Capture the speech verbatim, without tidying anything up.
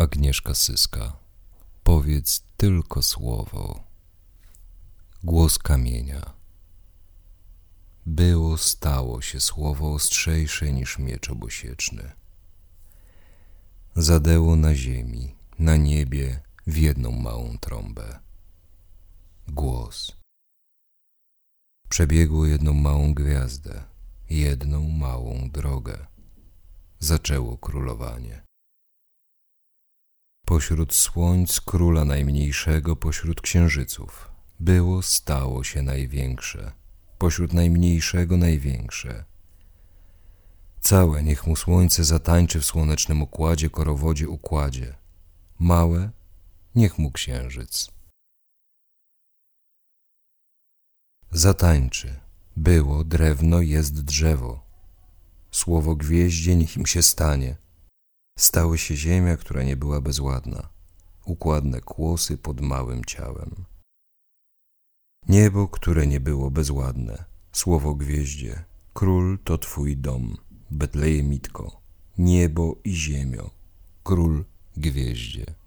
Agnieszka Syska. Powiedz tylko słowo. Głos kamienia. Było, stało się słowo ostrzejsze niż miecz obosieczny. Zadeło na ziemi, na niebie w jedną małą trąbę. Głos. Przebiegło jedną małą gwiazdę, jedną małą drogę. Zaczęło królowanie. Pośród słońc króla najmniejszego, pośród księżyców. Było, stało się największe, pośród najmniejszego największe. Całe niech mu słońce zatańczy w słonecznym układzie, korowodzie układzie. Małe niech mu księżyc zatańczy. Było drewno, jest drzewo. Słowo gwieździe niech im się stanie. Stały się ziemia, która nie była bezładna. Układne kłosy pod małym ciałem. Niebo, które nie było bezładne. Słowo gwieździe. Król to twój dom, Betlejemitko. Niebo i ziemio. Król gwieździe.